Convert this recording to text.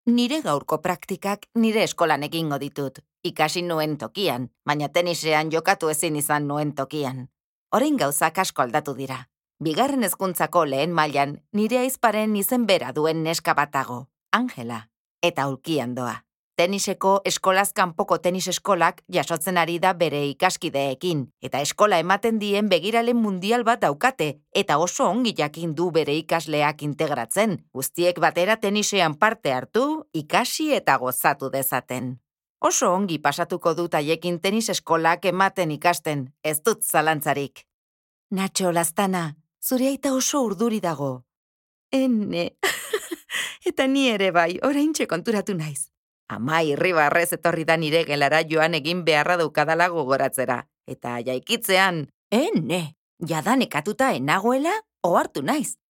Nire gaurko praktikak nire eskolan egingo ditut. Ikasi nuen tokian, baina tenisean jokatu ezin izan nuen tokian. Orain gauzak asko aldatu dira. Bigarren hezkuntzako lehen mailan nire aizparen izen bera duen neska batago, Angela, eta aulkian doa. Teniseko eskolaz kanpoko tenis eskolak jasotzen ari da bere ikaskideekin, eta eskola ematen dien begirale mundial bat daukate, eta oso ongi jakin du bere ikasleak integratzen, guztiek batera tenisean parte hartu, ikasi eta gozatu dezaten. Oso ongi pasatuko dut haiekin tenis eskolak ematen ikasten, ez dut zalantzarik. Nacho, Laztana, zure aita oso urduri dago. Ene, eta ni ere bai, oraintxe konturatu naiz. Ama irribarrez etorri da nire gelara joan egin beharra daukadala gogoratzera. Eta jaikitzean, ene, jada nekatuta enagoela, ohartu naiz.